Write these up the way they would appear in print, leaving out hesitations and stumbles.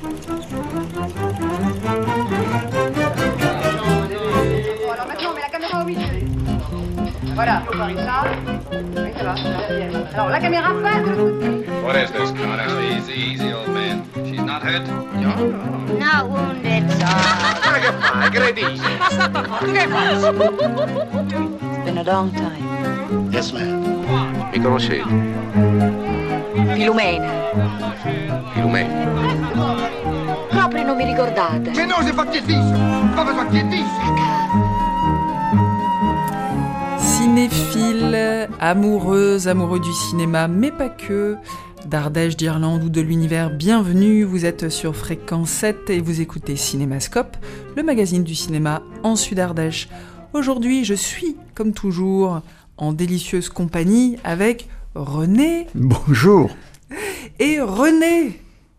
Alors maintenant on met la caméra au milieu. Voilà, ça. Oui, ça va. Alors la caméra passe de l'autre côté. What is this, Connor? Easy, old man. She's not hurt? No. Not wounded, sir. Ma che fai? Credi? Passato a poco, che fai? It's been a long time. Yes, ma'am. Mi conoscete? Filumena. Filumena. Proprio non mi ricordate. Che no, si fa che dice? Come fa che dice? Cinéphiles, amoureuses, amoureux du cinéma, mais pas que, d'Ardèche, d'Irlande ou de l'univers, bienvenue, vous êtes sur Fréquence 7 et vous écoutez Cinémascope, le magazine du cinéma en Sud-Ardèche. Aujourd'hui, je suis, comme toujours, en délicieuse compagnie avec René. Bonjour. Et René.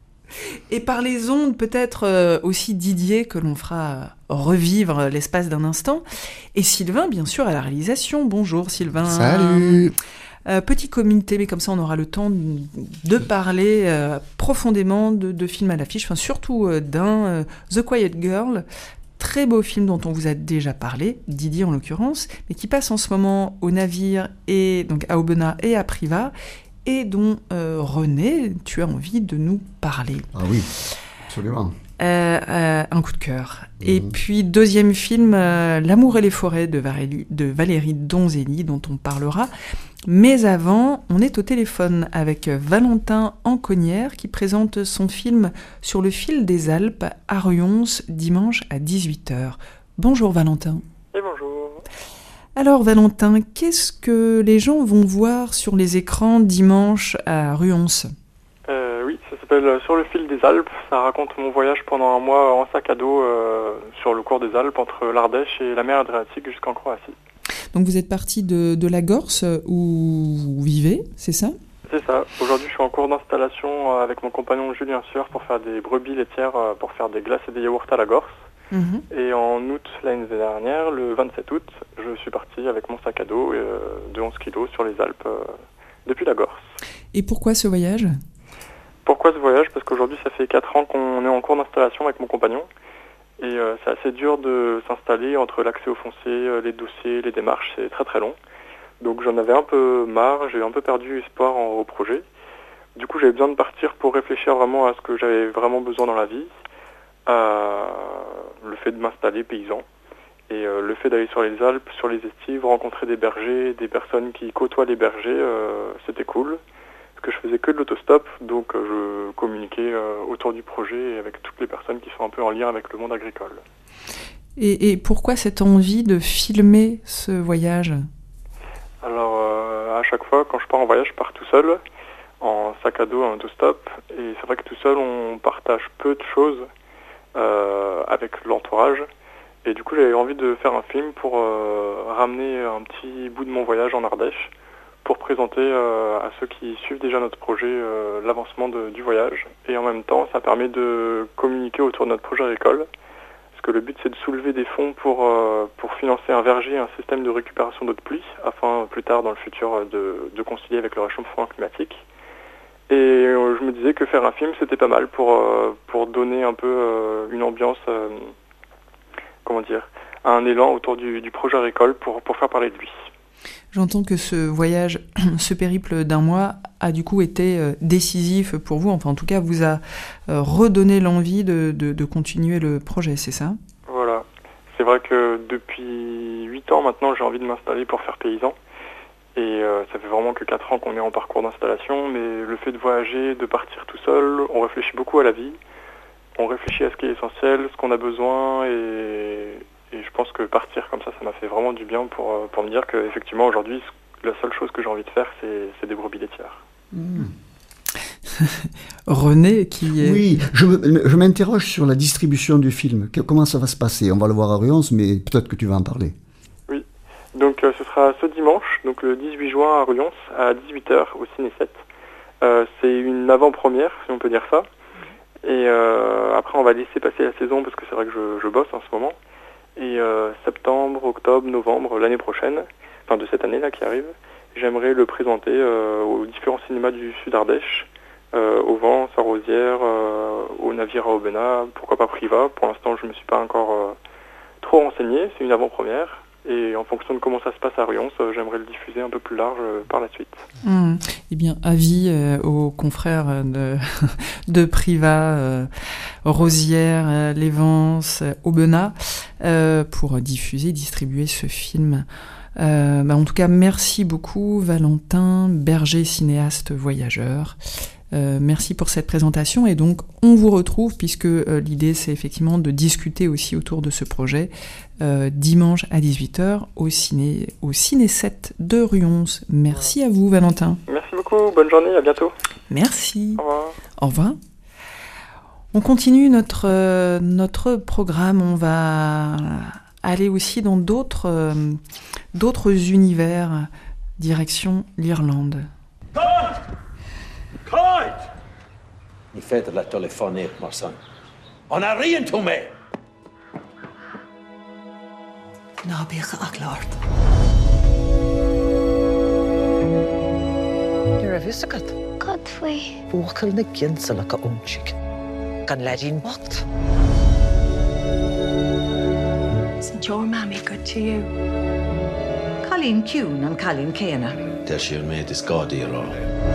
Et par les ondes, peut-être aussi Didier, que l'on fera revivre l'espace d'un instant. Et Sylvain, bien sûr, à la réalisation. Bonjour Sylvain. Salut. Petit comité, mais comme ça on aura le temps de parler profondément de films à l'affiche, enfin, surtout d'un The Quiet Girl, très beau film dont on vous a déjà parlé, Didier en l'occurrence, mais qui passe en ce moment au navire, et donc à Aubenas et à Privas, et dont René, tu as envie de nous parler. Ah oui, absolument. Un coup de cœur. Et puis deuxième film, L'amour et les forêts de Valérie Donzelli, dont on parlera. Mais avant, on est au téléphone avec Valentin Anconnière qui présente son film Sur le fil des Alpes à Ruons dimanche à 18h. Bonjour Valentin. Et bonjour. Alors Valentin, qu'est-ce que les gens vont voir sur les écrans dimanche à Ruons ? Oui, ça s'appelle Sur le fil des Alpes. Ça raconte mon voyage pendant un mois en sac à dos sur le cours des Alpes entre l'Ardèche et la mer Adriatique jusqu'en Croatie. Donc vous êtes parti de la Gorse où vous vivez, c'est ça ? C'est ça. Aujourd'hui, je suis en cours d'installation avec mon compagnon Julien Sueur pour faire des brebis laitières, pour faire des glaces et des yaourts à la Gorse. Et en août l'année dernière, le 27 août, je suis parti avec mon sac à dos de 11 kilos sur les Alpes depuis la Gorse. Et pourquoi ce voyage ? Pourquoi ce voyage ? Parce qu'aujourd'hui, ça fait 4 ans qu'on est en cours d'installation avec mon compagnon. Et c'est assez dur de s'installer entre l'accès au foncier, les dossiers, les démarches, c'est très très long. Donc j'en avais un peu marre, j'ai un peu perdu espoir au projet. Du coup, j'avais besoin de partir pour réfléchir vraiment à ce que j'avais vraiment besoin dans la vie. Le fait de m'installer paysan et le fait d'aller sur les Alpes, sur les estives, rencontrer des bergers, des personnes qui côtoient les bergers, c'était cool. Parce que je faisais que de l'autostop, donc je communiquais autour du projet avec toutes les personnes qui sont un peu en lien avec le monde agricole. Et pourquoi cette envie de filmer ce voyage ? Alors à chaque fois, quand je pars en voyage, je pars tout seul, en sac à dos, en autostop. Et c'est vrai que tout seul, on partage peu de choses avec l'entourage. Et du coup, j'avais envie de faire un film pour ramener un petit bout de mon voyage en Ardèche, pour présenter à ceux qui suivent déjà notre projet l'avancement du voyage. Et en même temps, ça permet de communiquer autour de notre projet agricole. Parce que le but, c'est de soulever des fonds pour financer un verger et un système de récupération d'eau de pluie, afin plus tard, dans le futur, de concilier avec le réchauffement climatique. Et je me disais que faire un film, c'était pas mal pour donner un peu une ambiance, un élan autour du projet agricole pour faire parler de lui. J'entends que ce voyage, ce périple d'un mois, a du coup été décisif pour vous, enfin en tout cas vous a redonné l'envie de continuer le projet, c'est ça ? Voilà. C'est vrai que depuis 8 ans maintenant, j'ai envie de m'installer pour faire paysan. Et ça fait vraiment que 4 ans qu'on est en parcours d'installation, mais le fait de voyager, de partir tout seul, on réfléchit beaucoup à la vie, on réfléchit à ce qui est essentiel, ce qu'on a besoin, et je pense que partir comme ça m'a fait vraiment du bien pour me dire qu'effectivement aujourd'hui, la seule chose que j'ai envie de faire, c'est des brebis laitières. René qui est... Oui, je m'interroge sur la distribution du film. Comment ça va se passer ? On va le voir à Ruons, mais peut-être que tu vas en parler. Oui, donc ce sera ce dimanche, donc le 18 juin à Ruons, à 18h au Ciné 7. C'est une avant-première, si on peut dire ça. Et après, on va laisser passer la saison, parce que c'est vrai que je bosse en ce moment. Et septembre, octobre, novembre, l'année prochaine, enfin de cette année-là qui arrive, j'aimerais le présenter aux différents cinémas du Sud Ardèche, au Vent, Sarrosière, au navire à Aubenas, pourquoi pas Privas. Pour l'instant, je me suis pas encore trop renseigné, c'est une avant-première. Et en fonction de comment ça se passe à Rions, j'aimerais le diffuser un peu plus large par la suite. Eh bien, avis aux confrères de Privas, Rosières, Lévence, Aubenas, pour distribuer ce film. En tout cas, merci beaucoup Valentin Berger, cinéaste voyageur. Merci pour cette présentation et donc on vous retrouve puisque l'idée c'est effectivement de discuter aussi autour de ce projet dimanche à 18h au Ciné 7 de Rions. Merci à vous Valentin. Merci beaucoup, bonne journée, à bientôt. Merci. Au revoir. Au revoir. On continue notre programme, on va aller aussi dans d'autres univers, direction l'Irlande. Ni fed la telefoner, mon son. On a rien tout mais. Nabich ach Lord. You're a visigat. Godfrey. Vocal na ginsala ka onchik. Kan ladin bocht. Isn't your mammy good to you? Colleen Kuhn and Colleen Kena. Der sheer made is god here all.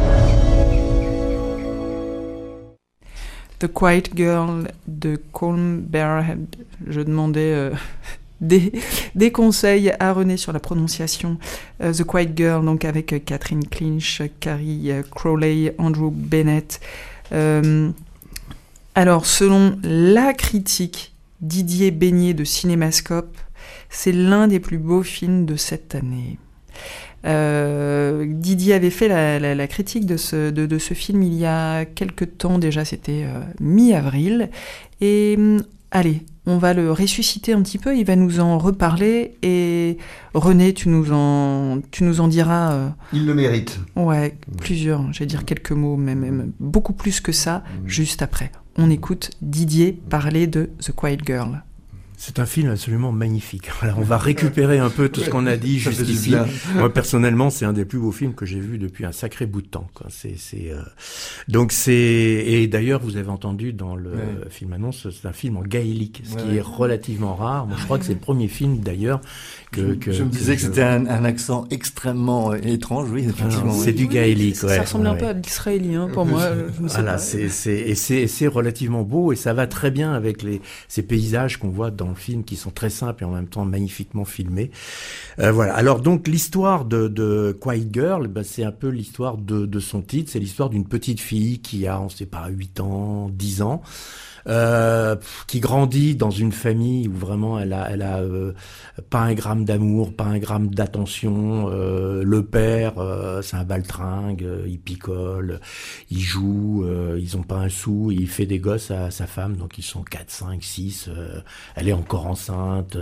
The Quiet Girl de Colm Barehead. Je demandais des conseils à René sur la prononciation. The Quiet Girl, donc avec Catherine Clinch, Carrie Crowley, Andrew Bennett. Alors, selon la critique, Didier Beignet de Cinémascope, c'est l'un des plus beaux films de cette année. Didier avait fait la critique de ce film il y a quelque temps déjà, c'était mi-avril, et allez, on va le ressusciter un petit peu, il va nous en reparler, et René, tu nous en diras... Il le mérite. Ouais, plusieurs, j'allais dire quelques mots, même beaucoup plus que ça, juste après. On écoute Didier parler de The Quiet Girl. C'est un film absolument magnifique. Voilà, on va récupérer un peu tout ce qu'on a dit jusqu'ici. Moi, personnellement, c'est un des plus beaux films que j'ai vu depuis un sacré bout de temps, quoi. Et d'ailleurs, vous avez entendu dans le film annonce, c'est un film en gaélique, ce qui est relativement rare. Moi, je crois que c'est le premier film, d'ailleurs, je me disais que c'était un accent extrêmement étrange, oui, effectivement. C'est du gaélique, Ça ressemble un peu à l'israélien, pour moi. Je ne sais pas. C'est relativement beau et ça va très bien avec ces paysages qu'on voit dans le film qui sont très simples et en même temps magnifiquement filmés. Voilà. Alors donc l'histoire de Quiet Girl, c'est un peu l'histoire de son titre. C'est l'histoire d'une petite fille qui a, on sait pas, 8 ans, 10 ans. Qui grandit dans une famille où vraiment elle a pas un gramme d'amour, pas un gramme d'attention. Le père, c'est un baltringue, il picole, il joue, ils ont pas un sou, il fait des gosses à sa femme, donc ils sont 4, 5, 6, elle est encore enceinte,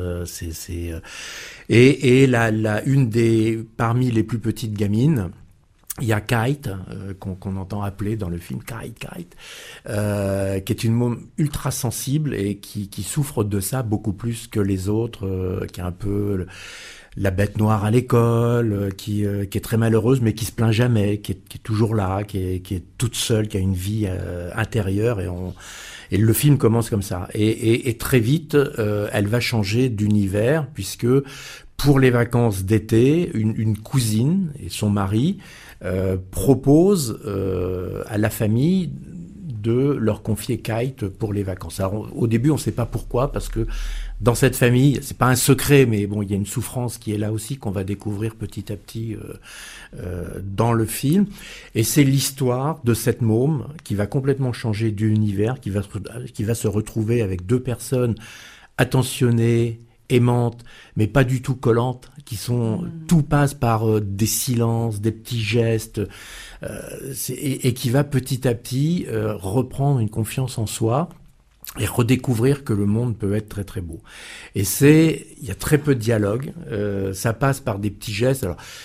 et une des parmi les plus petites gamines. Il y a Kite, qu'on entend appeler dans le film Kite, qui est une môme ultra sensible et qui souffre de ça beaucoup plus que les autres, qui est un peu la bête noire à l'école, qui est très malheureuse mais qui se plaint jamais, qui est toujours là, qui est toute seule, qui a une vie intérieure et le film commence comme ça. Et très vite, elle va changer d'univers puisque pour les vacances d'été, une cousine et son mari propose à la famille de leur confier Kite pour les vacances. Alors, au début, on ne sait pas pourquoi, parce que dans cette famille, c'est pas un secret, mais bon, il y a une souffrance qui est là aussi qu'on va découvrir petit à petit dans le film. Et c'est l'histoire de cette môme qui va complètement changer d'univers, qui va se retrouver avec deux personnes attentionnées, aimantes, mais pas du tout collantes, qui sont tout passe par des silences, des petits gestes, et qui va petit à petit reprendre une confiance en soi et redécouvrir que le monde peut être très très beau. Et il y a très peu de dialogue, ça passe par des petits gestes. Alors,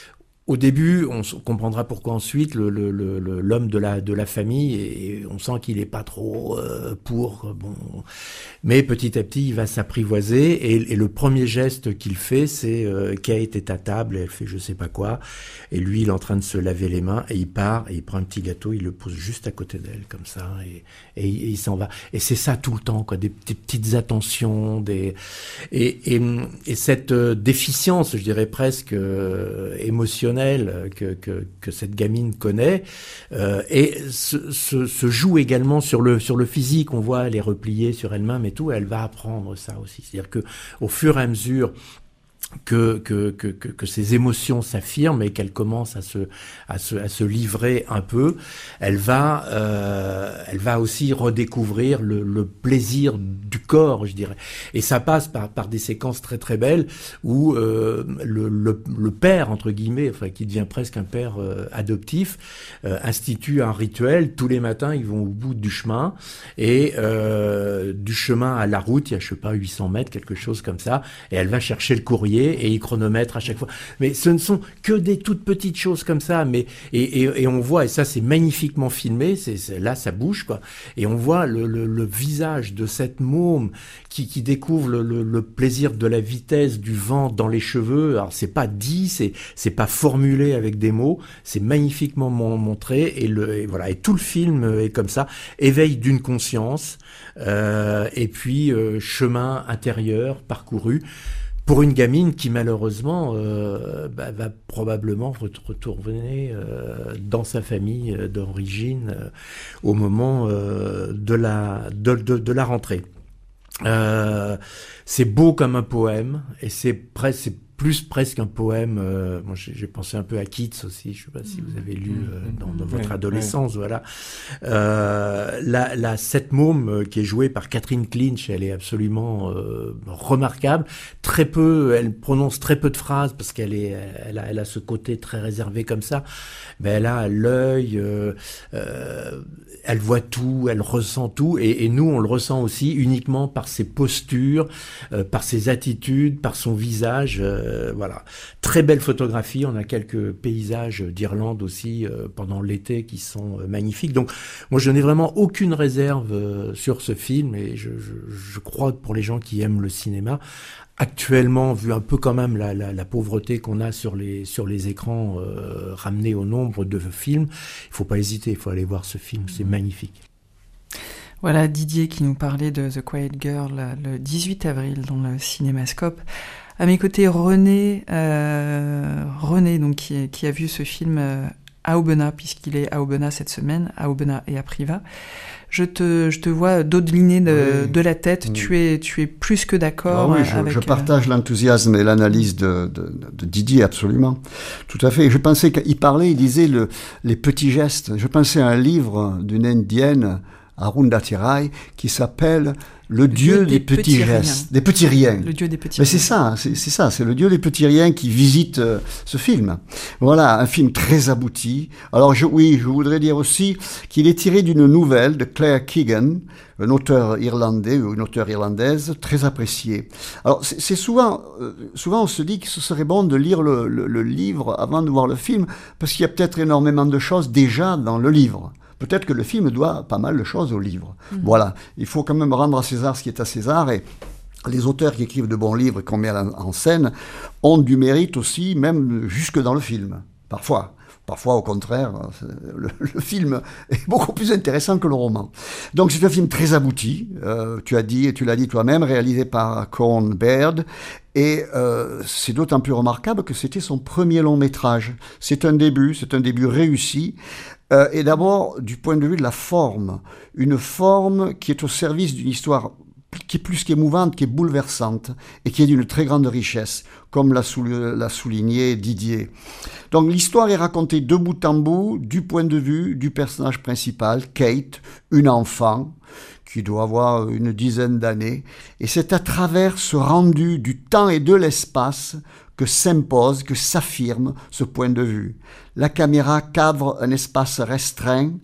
Au début, on comprendra pourquoi ensuite l'homme de la famille, et on sent qu'il est pas trop pour. Bon, mais petit à petit, il va s'apprivoiser et le premier geste qu'il fait, c'est Kate est à table, et elle fait je sais pas quoi, et lui il est en train de se laver les mains et il part et il prend un petit gâteau, il le pose juste à côté d'elle comme ça et il s'en va. Et c'est ça tout le temps, quoi, des petites attentions, et cette déficience, je dirais presque émotionnelle que cette gamine connaît, et se joue également sur le physique. On voit elle est repliée sur elle-même et tout, et elle va apprendre ça aussi. C'est-à-dire que au fur et à mesure que ses émotions s'affirment et qu'elle commence à se livrer un peu, elle va aussi redécouvrir le plaisir du corps, je dirais. Et ça passe par des séquences très très belles où le père, entre guillemets, enfin qui devient presque un père adoptif, institue un rituel. Tous les matins, ils vont au bout du chemin, et du chemin à la route, il y a, je sais pas, 800 mètres, quelque chose comme ça, et elle va chercher le courrier et il chronomètre à chaque fois. Mais ce ne sont que des toutes petites choses comme ça, mais et on voit, et ça c'est magnifiquement filmé, là ça bouge, quoi, et on voit le visage de cette môme qui découvre le plaisir de la vitesse du vent dans les cheveux. Alors c'est pas dit, c'est pas formulé avec des mots, c'est magnifiquement montré, et voilà, et tout le film est comme ça, éveil d'une conscience, et puis chemin intérieur parcouru pour une gamine qui malheureusement va probablement retourner dans sa famille d'origine au moment de la rentrée. C'est beau comme un poème, et c'est presque un poème. Moi, j'ai pensé un peu à Keats aussi. Je ne sais pas si vous avez lu dans votre adolescence. Voilà. Cette môme qui est jouée par Catherine Clinch, elle est absolument remarquable. Très peu, elle prononce très peu de phrases parce qu'elle a ce côté très réservé comme ça. Mais elle a l'œil, elle voit tout, elle ressent tout, et nous on le ressent aussi uniquement par ses postures, par ses attitudes, par son visage. Voilà, très belle photographie. On a quelques paysages d'Irlande aussi pendant l'été qui sont magnifiques. Donc moi je n'ai vraiment aucune réserve sur ce film, et je crois que pour les gens qui aiment le cinéma, actuellement, vu un peu quand même la pauvreté qu'on a sur les écrans ramenés au nombre de films, il faut pas hésiter, il faut aller voir ce film, c'est magnifique. Voilà Didier qui nous parlait de The Quiet Girl le 18 avril dans le Cinémascope. À mes côtés, René donc, qui a vu ce film à Aubenas, puisqu'il est à Aubenas cette semaine, à Aubenas et à Privas. Je te vois dodeliner de la tête. Oui. Tu es plus que d'accord. Ah oui, je partage l'enthousiasme et l'analyse de Didier, absolument. Tout à fait. Je pensais qu'il parlait, il disait les petits gestes. Je pensais à un livre d'une indienne, Arundhati Roy, qui s'appelle Le Dieu des petits gestes, des petits riens. Le Dieu des petits Mais riens. c'est ça, c'est le Dieu des petits riens qui visite ce film. Voilà, un film très abouti. Alors je voudrais dire aussi qu'il est tiré d'une nouvelle de Claire Keegan, un auteur irlandais ou une auteure irlandaise très appréciée. Alors c'est souvent on se dit que ce serait bon de lire le livre avant de voir le film, parce qu'il y a peut-être énormément de choses déjà dans le livre. Peut-être que le film doit pas mal de choses au livre. Voilà, il faut quand même rendre à César ce qui est à César, et les auteurs qui écrivent de bons livres et qu'on met en scène ont du mérite aussi, même jusque dans le film, parfois. Parfois, au contraire, le film est beaucoup plus intéressant que le roman. Donc, c'est un film très abouti, tu l'as dit toi-même, réalisé par Coen Baird, et c'est d'autant plus remarquable que c'était son premier long métrage. C'est un début réussi, et d'abord, du point de vue de la forme, une forme qui est au service d'une histoire qui est plus qu'émouvante, qui est bouleversante, et qui est d'une très grande richesse, comme l'a souligné Didier. Donc l'histoire est racontée de bout en bout, du point de vue du personnage principal, Kate, une enfant, qui doit avoir une dizaine d'années, et c'est à travers ce rendu du temps et de l'espace que s'impose, que s'affirme ce point de vue. La caméra cadre un espace restreint,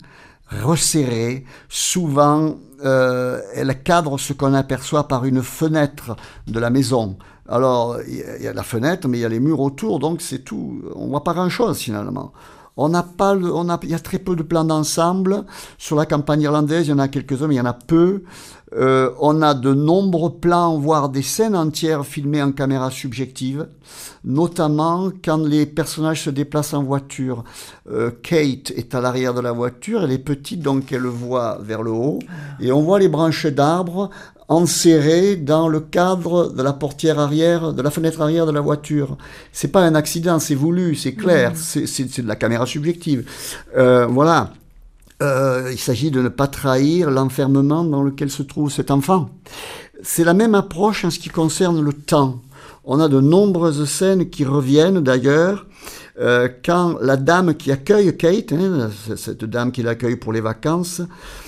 resserrée. Souvent, elle cadre ce qu'on aperçoit par une fenêtre de la maison. Alors, il y a la fenêtre, mais il y a les murs autour, donc c'est tout. On voit pas grand-chose finalement. Il y a très peu de plans d'ensemble. Sur la campagne irlandaise, il y en a quelques-uns, mais il y en a peu. On a de nombreux plans, voire des scènes entières filmées en caméra subjective, notamment quand les personnages se déplacent en voiture. Kate est à l'arrière de la voiture, elle est petite, donc elle voit vers le haut, et on voit les branches d'arbres enserrées dans le cadre de la portière arrière, de la fenêtre arrière de la voiture. C'est pas un accident, c'est voulu, c'est clair, c'est de la caméra subjective. Voilà. Il s'agit de ne pas trahir l'enfermement dans lequel se trouve cet enfant. C'est la même approche en ce qui concerne le temps. On a de nombreuses scènes qui reviennent d'ailleurs quand la dame qui accueille Kate, cette dame qui l'accueille pour les vacances,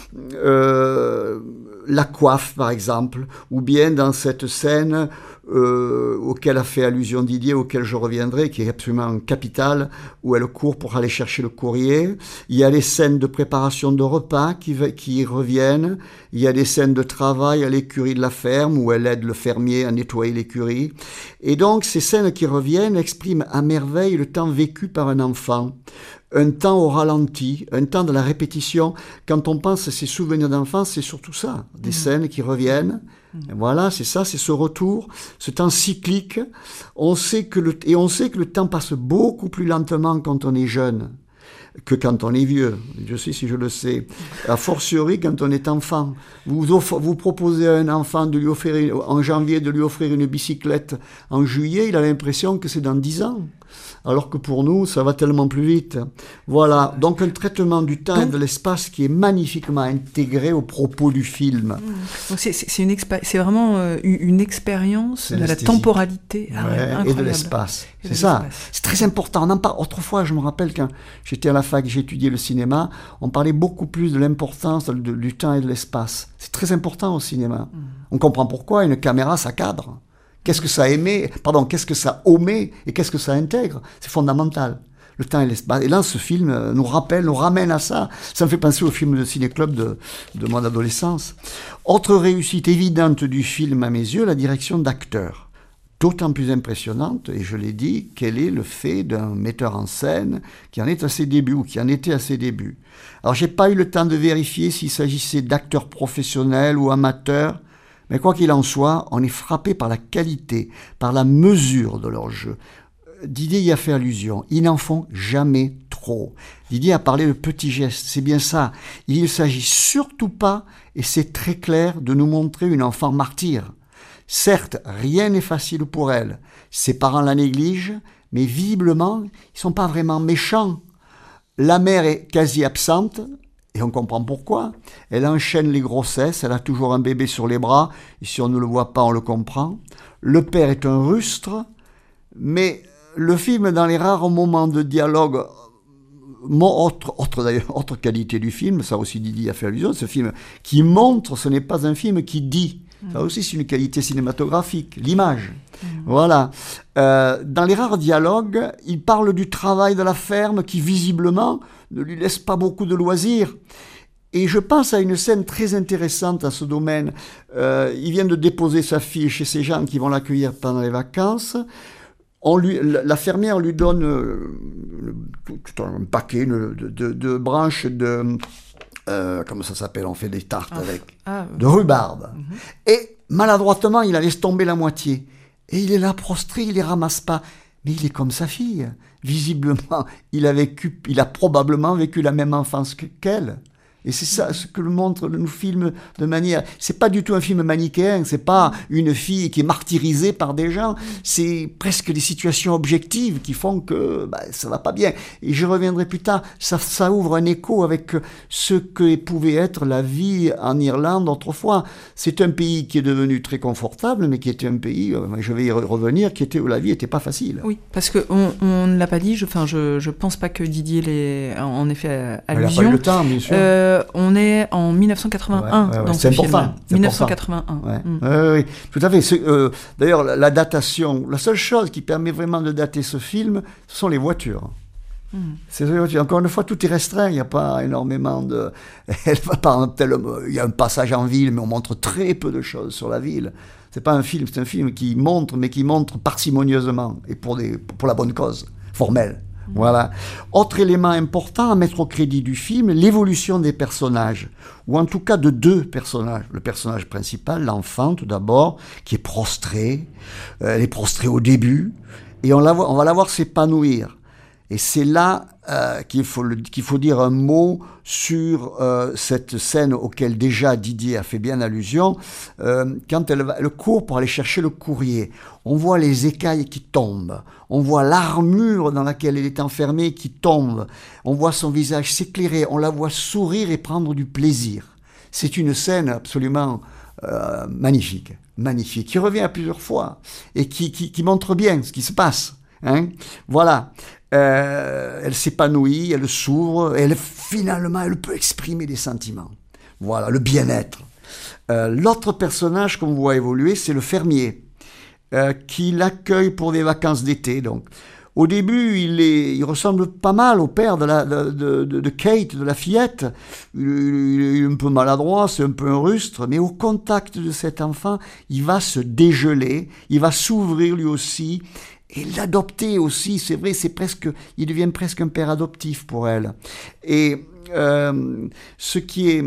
la coiffe par exemple, ou bien dans cette scène auquel a fait allusion Didier, auquel je reviendrai, qui est absolument capitale, où elle court pour aller chercher le courrier. Il y a les scènes de préparation de repas qui reviennent. Il y a des scènes de travail à l'écurie de la ferme, où elle aide le fermier à nettoyer l'écurie. Et donc, ces scènes qui reviennent expriment à merveille le temps vécu par un enfant. Un temps au ralenti, un temps de la répétition. Quand on pense à ses souvenirs d'enfance, c'est surtout ça. Des scènes qui reviennent. Voilà, c'est ça, c'est ce retour, ce temps cyclique. On sait que le temps passe beaucoup plus lentement quand on est jeune que quand on est vieux. Je sais si je le sais. A fortiori quand on est enfant. Vous proposez à un enfant de lui offrir, en janvier, de lui offrir une bicyclette. En juillet, il a l'impression que c'est dans 10 ans. Alors que pour nous, ça va tellement plus vite. Voilà, donc un traitement du temps et de l'espace qui est magnifiquement intégré au propos du film. Donc c'est vraiment une expérience de la temporalité et de l'espace. C'est ça, c'est très important. On en parle. Autrefois, je me rappelle quand j'étais à la fac, j'ai étudié le cinéma, on parlait beaucoup plus de l'importance du temps et de l'espace. C'est très important au cinéma. On comprend pourquoi une caméra, ça cadre. Qu'est-ce que ça qu'est-ce que ça omet et qu'est-ce que ça intègre? C'est fondamental. Le temps et l'espace. Et là, ce film nous ramène à ça. Ça me fait penser au film de Ciné-Club de mon adolescence. Autre réussite évidente du film, à mes yeux, la direction d'acteur. D'autant plus impressionnante, et je l'ai dit, qu'elle est le fait d'un metteur en scène qui en est à ses débuts, ou qui en était à ses débuts. Alors, j'ai pas eu le temps de vérifier s'il s'agissait d'acteurs professionnels ou amateurs. Mais quoi qu'il en soit, on est frappé par la qualité, par la mesure de leur jeu. Didier y a fait allusion, ils n'en font jamais trop. Didier a parlé de petits gestes, c'est bien ça. Il ne s'agit surtout pas, et c'est très clair, de nous montrer une enfant martyre. Certes, rien n'est facile pour elle. Ses parents la négligent, mais visiblement, ils ne sont pas vraiment méchants. La mère est quasi absente, et on comprend pourquoi. Elle enchaîne les grossesses, elle a toujours un bébé sur les bras, et si on ne le voit pas, on le comprend. Le père est un rustre, mais le film, dans les rares moments de dialogue, autre qualité du film, ça aussi Didier a fait allusion, ce film qui montre, ce n'est pas un film qui dit. Ça aussi, c'est une qualité cinématographique, l'image. Voilà. Dans les rares dialogues, il parle du travail de la ferme qui, visiblement, ne lui laisse pas beaucoup de loisirs. Et je pense à une scène très intéressante à ce domaine. Il vient de déposer sa fille chez ces gens qui vont l'accueillir pendant les vacances. La fermière lui donne tout un paquet de branches de... comment ça s'appelle? On fait des tartes de rhubarbe. Et maladroitement, il la laisse tomber la moitié. Et il est là prostré, il les ramasse pas. Mais il est comme sa fille. Visiblement, il a probablement vécu la même enfance qu'elle. Et c'est ça ce que nous filme de manière... C'est pas du tout un film manichéen, c'est pas une fille qui est martyrisée par des gens, c'est presque des situations objectives qui font que ça va pas bien. Et je reviendrai plus tard, ça ouvre un écho avec ce que pouvait être la vie en Irlande autrefois. C'est un pays qui est devenu très confortable, mais qui était un pays, je vais y revenir, où la vie était pas facile. Oui, parce qu'on ne l'a pas dit, je pense pas que Didier l'ait en effet allusion. Il n'a pas eu le temps, bien sûr. On est en 1981 dans ce film. C'est 1981. Oui, tout à fait. D'ailleurs, la datation, la seule chose qui permet vraiment de dater ce film, ce sont les voitures. Encore une fois, tout est restreint, il n'y a pas énormément de... Elle va pas il y a un passage en ville, mais on montre très peu de choses sur la ville. C'est pas un film, c'est un film qui montre, mais qui montre parcimonieusement, et pour la bonne cause, formelle. Voilà. Autre élément important à mettre au crédit du film, l'évolution des personnages, ou en tout cas de deux personnages. Le personnage principal, l'enfant tout d'abord, qui est prostrée, elle est prostrée au début, et on va la voir s'épanouir. Et c'est là qu'il faut dire un mot sur cette scène auquel déjà Didier a fait bien allusion, quand elle court pour aller chercher le courrier. On voit les écailles qui tombent, on voit l'armure dans laquelle elle est enfermée qui tombe, on voit son visage s'éclairer, on la voit sourire et prendre du plaisir. C'est une scène absolument magnifique, qui revient à plusieurs fois et qui montre bien ce qui se passe. Hein, voilà. Elle s'épanouit, elle s'ouvre, et finalement, elle peut exprimer des sentiments. Voilà, le bien-être. L'autre personnage qu'on voit évoluer, c'est le fermier, qui l'accueille pour des vacances d'été. Donc, au début, il ressemble pas mal au père de Kate, de la fillette. Il est un peu maladroit, c'est un peu un rustre, mais au contact de cet enfant, il va se dégeler, il va s'ouvrir lui aussi. Et l'adopter aussi, c'est vrai, il devient presque un père adoptif pour elle. Et ce qui est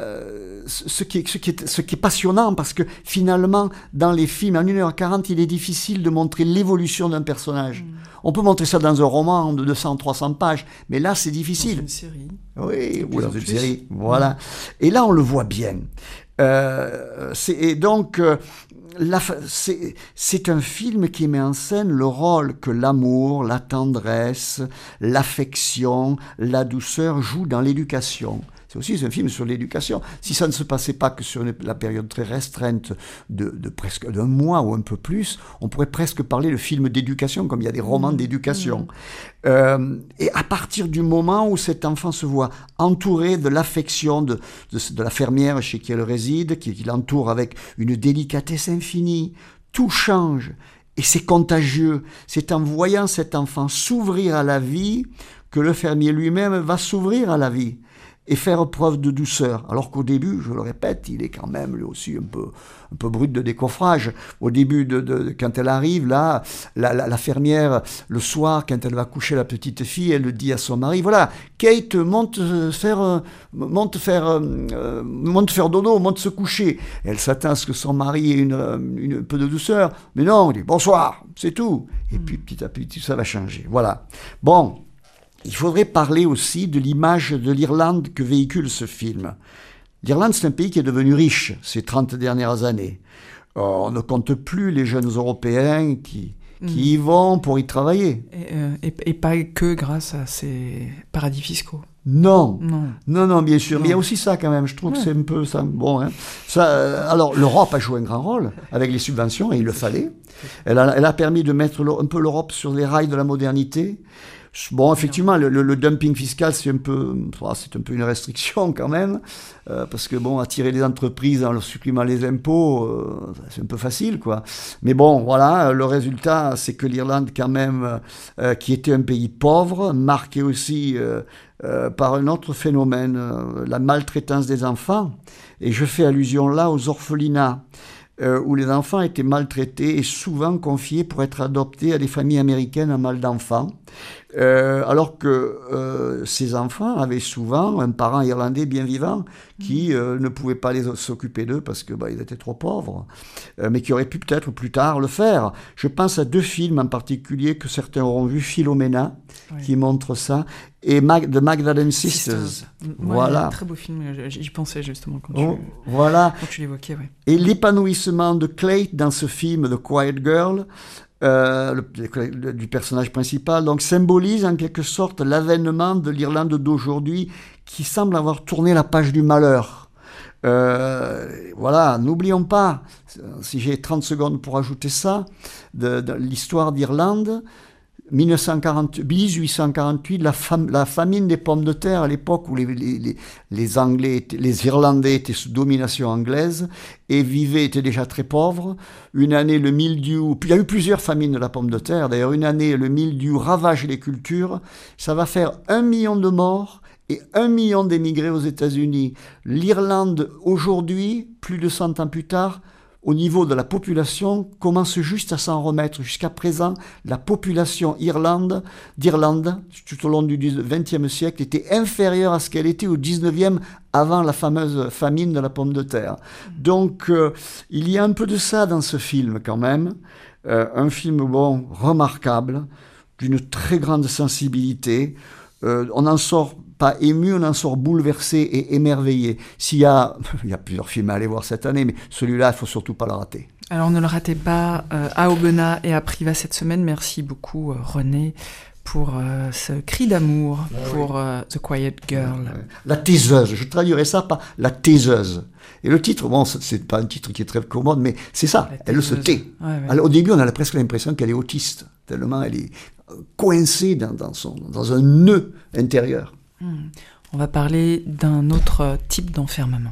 passionnant, parce que finalement, dans les films, en 1h40, il est difficile de montrer l'évolution d'un personnage. On peut montrer ça dans un roman de 200-300 pages, mais là, c'est difficile. Dans une série. Oui, ou dans une série, voilà. Et là, on le voit bien. C'est un film qui met en scène le rôle que l'amour, la tendresse, l'affection, la douceur jouent dans l'éducation. C'est aussi un film sur l'éducation. Si ça ne se passait pas que sur la période très restreinte de presque d'un mois ou un peu plus, on pourrait presque parler de film d'éducation, comme il y a des romans d'éducation. Et à partir du moment où cet enfant se voit entouré de l'affection de la fermière chez qui elle réside, qui l'entoure avec une délicatesse infinie, tout change. Et c'est contagieux. C'est en voyant cet enfant s'ouvrir à la vie que le fermier lui-même va s'ouvrir à la vie et faire preuve de douceur. Alors qu'au début, je le répète, il est quand même lui aussi un peu brut de décoffrage. Au début, quand elle arrive, là, la fermière, le soir, quand elle va coucher la petite fille, elle le dit à son mari, voilà, Kate, monte faire dodo, monte se coucher. Elle s'attend à ce que son mari ait un peu de douceur. Mais non, il dit bonsoir, c'est tout. Et puis petit à petit, ça va changer. Voilà. Bon. Il faudrait parler aussi de l'image de l'Irlande que véhicule ce film. L'Irlande, c'est un pays qui est devenu riche ces 30 dernières années. On ne compte plus les jeunes Européens qui y vont pour y travailler. Et pas que grâce à ces paradis fiscaux. Non, bien sûr. Non. Mais il y a aussi ça quand même. Je trouve que c'est un peu ça. Bon, hein. Alors, l'Europe a joué un grand rôle avec les subventions, et il le fallait. Elle a permis de mettre un peu l'Europe sur les rails de la modernité. Bon, effectivement, le dumping fiscal, c'est un peu une restriction quand même, parce que bon, attirer les entreprises en leur supprimant les impôts, c'est un peu facile, quoi. Mais bon, voilà, le résultat, c'est que l'Irlande, quand même, qui était un pays pauvre, marqué aussi par un autre phénomène, la maltraitance des enfants. Et je fais allusion là aux orphelinats, où les enfants étaient maltraités et souvent confiés pour être adoptés à des familles américaines à mal d'enfants, alors que ces enfants avaient souvent un parent irlandais bien vivant qui ne pouvait pas s'occuper d'eux parce que ils étaient trop pauvres, mais qui aurait pu peut-être plus tard le faire. Je pense à deux films en particulier que certains auront vu, Philomena, qui montre ça, et The Magdalene Sisters. Voilà. Très beau film, j'y pensais justement quand tu l'évoquais. Ouais. Et l'épanouissement de Clayton dans ce film, The Quiet Girl, du personnage principal, donc symbolise en quelque sorte l'avènement de l'Irlande d'aujourd'hui qui semble avoir tourné la page du malheur. Voilà, n'oublions pas, si j'ai 30 secondes pour ajouter ça, de l'histoire d'Irlande, 1848, la famine des pommes de terre à l'époque où les Anglais, les Irlandais étaient sous domination anglaise et étaient déjà très pauvres. Une année, le mildiou, puis il y a eu plusieurs famines de la pomme de terre. D'ailleurs, une année, le mildiou ravage les cultures. Ça va faire 1 million de morts et 1 million d'émigrés aux États-Unis. L'Irlande, aujourd'hui, plus de 100 ans plus tard, au niveau de la population, commence juste à s'en remettre. Jusqu'à présent, la population d'Irlande, tout au long du XXe siècle, était inférieure à ce qu'elle était au XIXe, avant la fameuse famine de la pomme de terre. Donc, il y a un peu de ça dans ce film, quand même. Un film, remarquable, d'une très grande sensibilité. On n'en sort pas ému, on en sort bouleversé et émerveillé. Il y a plusieurs films à aller voir cette année, mais celui-là, il ne faut surtout pas le rater. Alors ne le ratez pas, à Aubenas et à Privas cette semaine. Merci beaucoup René pour ce cri d'amour pour The Quiet Girl. La taiseuse, je traduirais ça par la taiseuse. Et le titre, c'est pas un titre qui est très commode, mais c'est ça, elle se tait. Ouais. Alors, au début, on a presque l'impression qu'elle est autiste, tellement elle est coincée dans un nœud intérieur. On va parler d'un autre type d'enfermement.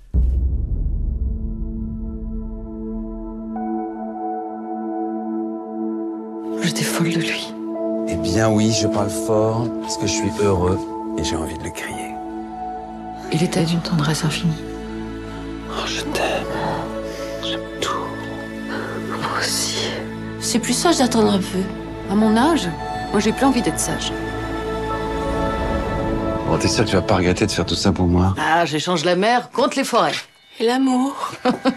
J'étais folle de lui. Eh bien oui, je parle fort parce que je suis heureux et j'ai envie de le crier. Il était d'une tendresse infinie. Oh, je t'aime. J'aime tout. Moi aussi. C'est plus sage d'attendre un peu. À mon âge, moi j'ai plus envie d'être sage. Bon, t'es sûr que tu vas pas regretter de faire tout ça pour moi? Ah, j'échange la mer contre les forêts. Et l'amour.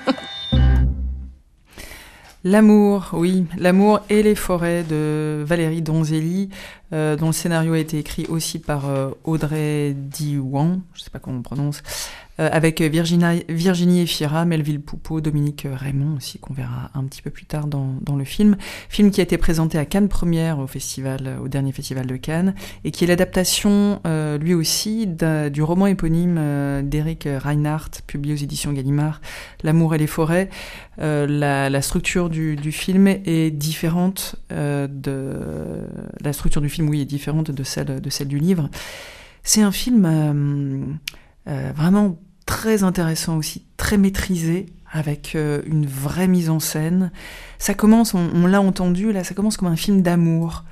L'amour, oui, L'amour et les forêts de Valérie Donzelli, dont le scénario a été écrit aussi par Audrey Diwan, je ne sais pas comment on prononce, avec Virginie Efira, Melville Poupeau, Dominique Raymond aussi, qu'on verra un petit peu plus tard dans le film. Film qui a été présenté à Cannes Première au dernier festival de Cannes, et qui est l'adaptation, lui aussi, du roman éponyme d'Éric Reinhardt, publié aux éditions Gallimard, L'amour et les forêts. La structure du film est différente la structure du film, oui, est différente de celle du livre. C'est un film vraiment très intéressant aussi, très maîtrisé, avec une vraie mise en scène. Ça commence, on l'a entendu, là, ça commence comme un film d'amour.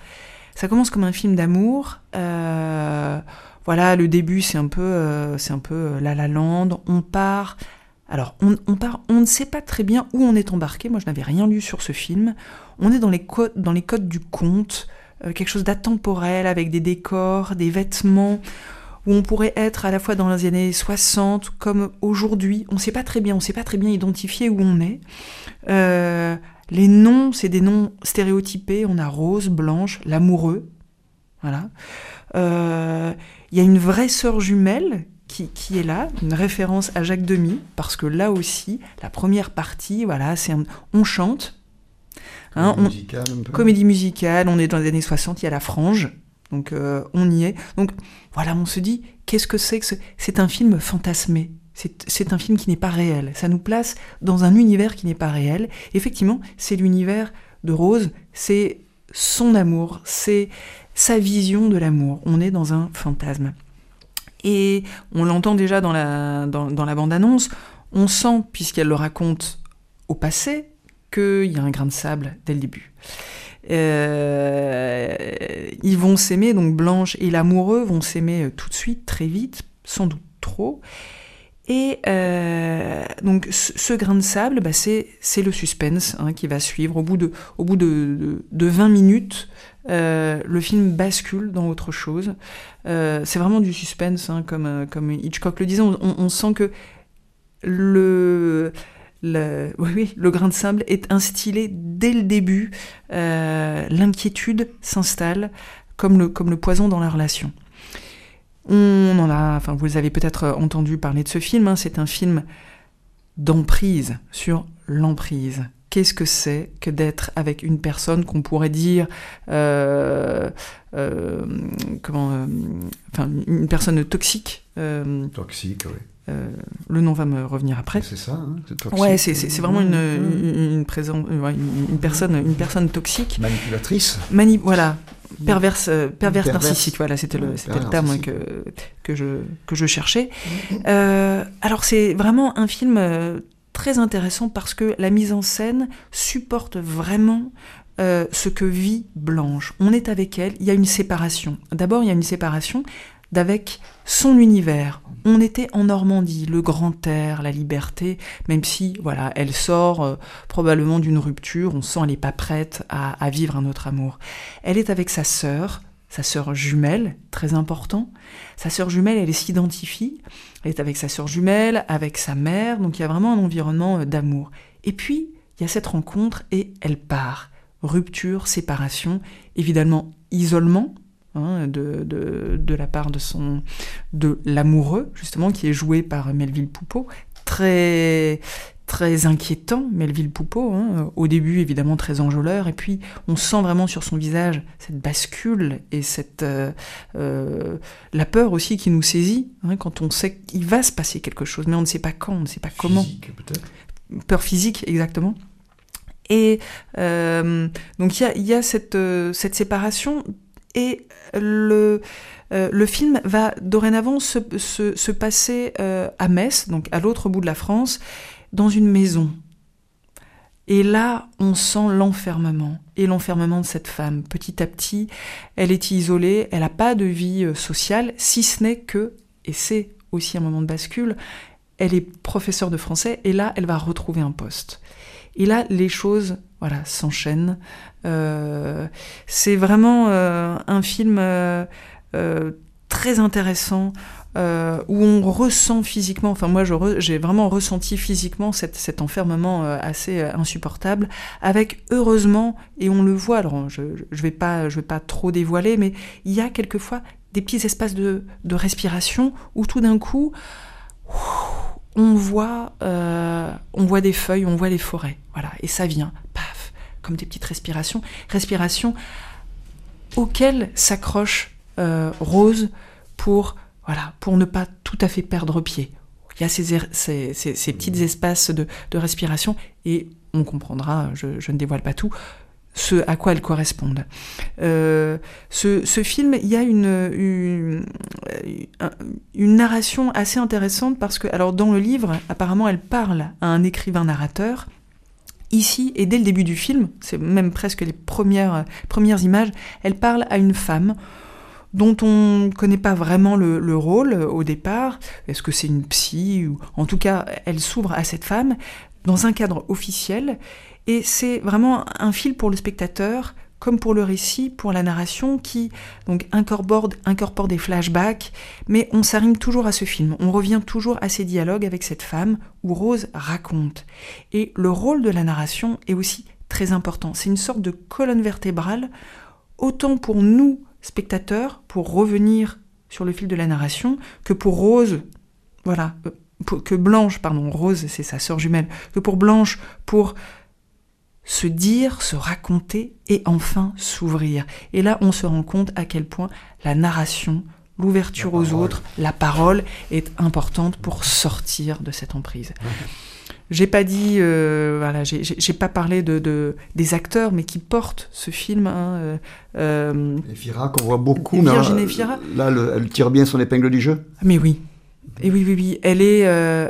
Voilà, le début, c'est un peu La La Land. On part. Alors, on ne sait pas très bien où on est embarqué. Moi, je n'avais rien lu sur ce film. On est dans les codes du conte, quelque chose d'atemporel, avec des décors, des vêtements, où on pourrait être à la fois dans les années 60 comme aujourd'hui. On ne sait pas très bien identifier où on est. Les noms, c'est des noms stéréotypés. On a Rose, Blanche, l'amoureux. Voilà. Il y a une vraie sœur jumelle qui est là, une référence à Jacques Demy, parce que là aussi, la première partie, voilà, on chante. Comédie musicale, on est dans les années 60, il y a la frange, donc on y est. Donc voilà, on se dit, qu'est-ce que c'est que c'est un film fantasmé, c'est un film qui n'est pas réel, ça nous place dans un univers qui n'est pas réel. Effectivement, c'est l'univers de Rose, c'est son amour, c'est sa vision de l'amour, on est dans un fantasme. Et on l'entend déjà dans la bande-annonce, on sent, puisqu'elle le raconte au passé, qu'il y a un grain de sable dès le début. Ils vont s'aimer, donc Blanche et l'amoureux vont s'aimer tout de suite, très vite, sans doute trop. Et donc ce grain de sable, c'est le suspense qui va suivre. Au bout de 20 minutes, le film bascule dans autre chose. C'est vraiment du suspense, comme Hitchcock le disait. On sent que le grain de sable est instillé dès le début. L'inquiétude s'installe comme le poison dans la relation. Vous avez peut-être entendu parler de ce film, c'est un film d'emprise sur l'emprise. Qu'est-ce que c'est que d'être avec une personne qu'on pourrait dire une personne toxique. Toxique, oui. le nom va me revenir après. C'est ça, hein, c'est toxique. Ouais, c'est vraiment une personne toxique. Manipulatrice. Voilà. Perverse narcissique, voilà, c'était le terme que je cherchais. Alors c'est vraiment un film très intéressant parce que la mise en scène supporte vraiment ce que vit Blanche. On est avec elle, il y a une séparation. D'abord, il y a une séparation d'avec son univers. On était en Normandie, le grand air, la liberté, même si, voilà, elle sort probablement d'une rupture, on sent elle n'est pas prête à vivre un autre amour. Elle est avec sa sœur jumelle, très important. Sa sœur jumelle, elle s'identifie, elle est avec sa sœur jumelle, avec sa mère, donc il y a vraiment un environnement d'amour. Et puis, il y a cette rencontre et elle part. Rupture, séparation, évidemment isolement, de la part de l'amoureux, justement, qui est joué par Melville Poupeau, très, très inquiétant, Melville Poupeau, au début évidemment très enjôleur, et puis on sent vraiment sur son visage cette bascule et la peur aussi qui nous saisit, quand on sait qu'il va se passer quelque chose, mais on ne sait pas quand, on ne sait pas comment. Physique, peut-être. Peur physique, exactement. Et donc il y a cette séparation. Et le film va dorénavant se passer à Metz, donc à l'autre bout de la France, dans une maison. Et là, on sent l'enfermement, et l'enfermement de cette femme. Petit à petit, elle est isolée, elle n'a pas de vie sociale, si ce n'est que, et c'est aussi un moment de bascule, elle est professeure de français, et là, elle va retrouver un poste. Et là, les choses, voilà, s'enchaînent. C'est vraiment un film très intéressant où on ressent physiquement, enfin moi j'ai vraiment ressenti physiquement cet enfermement assez insupportable, avec heureusement, et on le voit, alors je vais pas trop dévoiler, mais il y a quelquefois des petits espaces de respiration où tout d'un coup on voit des feuilles, on voit les forêts, voilà, et ça vient, paf, comme des petites respirations auxquelles s'accroche Rose pour ne pas tout à fait perdre pied. Il y a ces petits espaces de respiration, et on comprendra, je ne dévoile pas tout, ce à quoi elles correspondent. Ce film, il y a une narration assez intéressante parce que, alors dans le livre, apparemment, elle parle à un écrivain narrateur. Ici, et dès le début du film, c'est même presque les premières images, elle parle à une femme dont on ne connaît pas vraiment le rôle au départ. Est-ce que c'est une psy ou... En tout cas, elle s'ouvre à cette femme dans un cadre officiel. Et c'est vraiment un fil pour le spectateur, comme pour le récit, pour la narration, qui donc incorpore des flashbacks, mais on s'arrive toujours à ce film. On revient toujours à ces dialogues avec cette femme où Rose raconte. Et le rôle de la narration est aussi très important. C'est une sorte de colonne vertébrale, autant pour nous, spectateurs, pour revenir sur le fil de la narration, que pour Rose, voilà, que Blanche, pardon, Rose, c'est sa sœur jumelle, que pour Blanche, pour se dire, se raconter et enfin s'ouvrir. Et là, on se rend compte à quel point la narration, l'ouverture aux autres, la parole est importante pour sortir de cette emprise. J'ai pas dit, j'ai pas parlé des acteurs, mais qui portent ce film. Efira, qu'on voit beaucoup. Virginie Efira. Là, elle tire bien son épingle du jeu. Mais oui. Et oui. Elle est...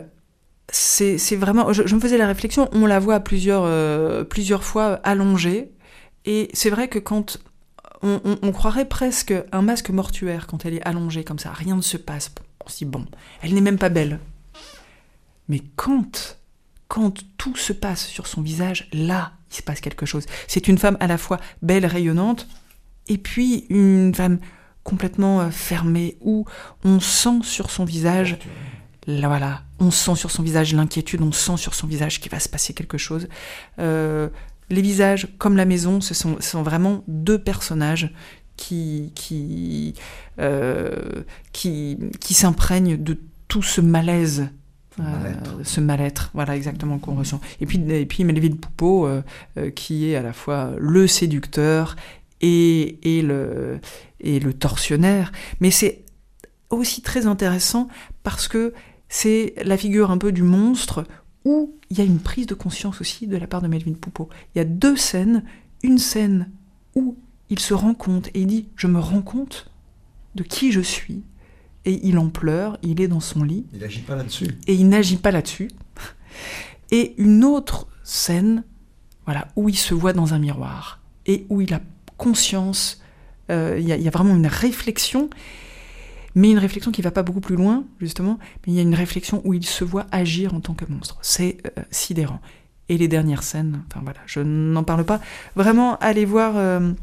c'est vraiment... Je me faisais la réflexion, on la voit plusieurs fois allongée, et c'est vrai que quand... On croirait presque un masque mortuaire quand elle est allongée comme ça, rien ne se passe. On se dit, bon, elle n'est même pas belle. Mais quand tout se passe sur son visage, là, il se passe quelque chose. C'est une femme à la fois belle, rayonnante, et puis une femme complètement fermée, où on sent sur son visage... Là, voilà, on sent sur son visage l'inquiétude, on sent sur son visage qu'il va se passer quelque chose. Les visages, comme la maison, ce sont vraiment deux personnages qui s'imprègnent de tout ce malaise, ce mal-être, voilà exactement qu'on ressent. Et puis Melville Poupeau, qui est à la fois le séducteur et le tortionnaire. Mais c'est aussi très intéressant parce que c'est la figure un peu du monstre, où il y a une prise de conscience aussi de la part de Melvin Poupeau. Il y a 2 scènes, une scène où il se rend compte, et il dit « je me rends compte de qui je suis », et il en pleure, il est dans son lit. Il n'agit pas là-dessus. Et il n'agit pas là-dessus. Et une autre scène, voilà, où il se voit dans un miroir, et où il a conscience, il y a vraiment une réflexion, mais une réflexion qui ne va pas beaucoup plus loin, justement, mais il y a une réflexion où il se voit agir en tant que monstre. C'est sidérant. Et les dernières scènes, enfin voilà, je n'en parle pas. Vraiment, allez voir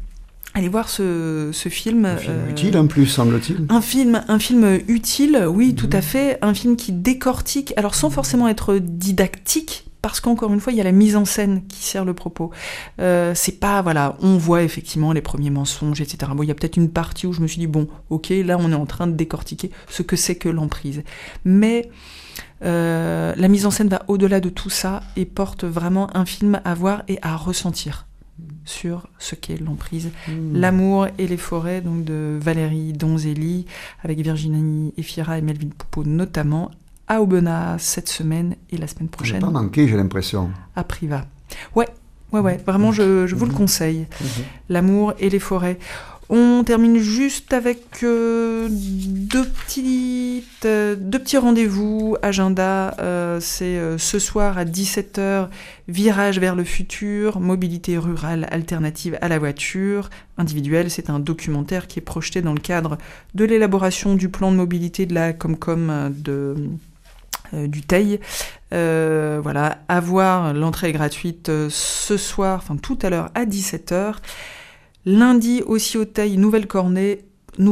ce film. Un film utile en plus, semble-t-il. Un film utile, oui, tout à fait. Un film qui décortique, alors sans forcément être didactique, parce qu'encore une fois, il y a la mise en scène qui sert le propos. C'est pas, voilà, on voit effectivement les premiers mensonges, etc. Bon, il y a peut-être une partie où je me suis dit, bon, ok, là on est en train de décortiquer ce que c'est que l'emprise. Mais la mise en scène va au-delà de tout ça et porte vraiment un film à voir et à ressentir sur ce qu'est l'emprise. L'amour et les forêts, donc de Valérie Donzelli, avec Virginie Efira et Melvin Poupeau notamment, à Aubenas cette semaine et la semaine prochaine. Ça n'a pas manqué, j'ai l'impression. À Privas. Ouais, vraiment, je vous le conseille. L'amour et les forêts. On termine juste avec deux petits rendez-vous agenda. C'est ce soir à 17h, Virage vers le futur, mobilité rurale alternative à la voiture individuelle. C'est un documentaire qui est projeté dans le cadre de l'élaboration du plan de mobilité de la Comcom du Teil. Voilà, à voir, l'entrée est gratuite ce soir, enfin tout à l'heure à 17h. Lundi aussi au Teil, nouvelle cordée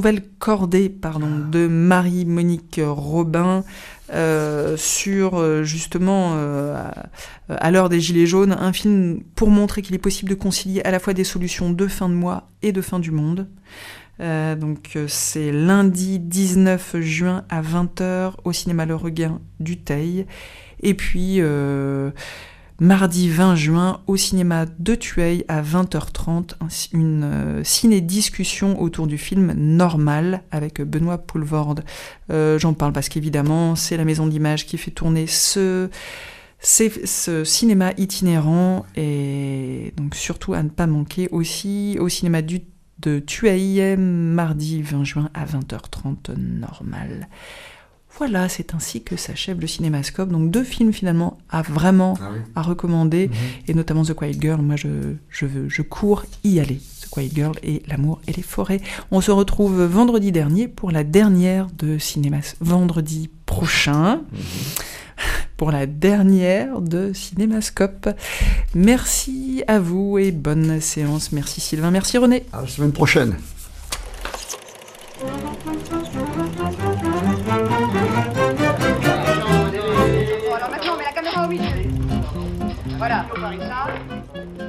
de Marie-Monique Robin sur justement à l'heure des Gilets jaunes, un film pour montrer qu'il est possible de concilier à la fois des solutions de fin de mois et de fin du monde. Donc c'est lundi 19 juin à 20h au cinéma Le Regain du Teil. Et puis mardi 20 juin au cinéma de Thueil à 20h30, une ciné-discussion autour du film Normal avec Benoît Poulvorde. J'en parle parce qu'évidemment c'est la maison d'image qui fait tourner ce cinéma itinérant, et donc surtout à ne pas manquer aussi au cinéma de Thueil, mardi 20 juin à 20h30, Normal. Voilà, c'est ainsi que s'achève le Cinémascope. Donc 2 films finalement à recommander, et notamment The Quiet Girl. Moi, je cours y aller. The Quiet Girl et L'amour et les forêts. On se retrouve vendredi dernier pour la dernière de vendredi prochain. Pour la dernière de Cinémascope. Merci à vous et bonne séance. Merci Sylvain, merci René. À la semaine prochaine. Alors maintenant, on met la caméra au milieu. Voilà, faut faire ça.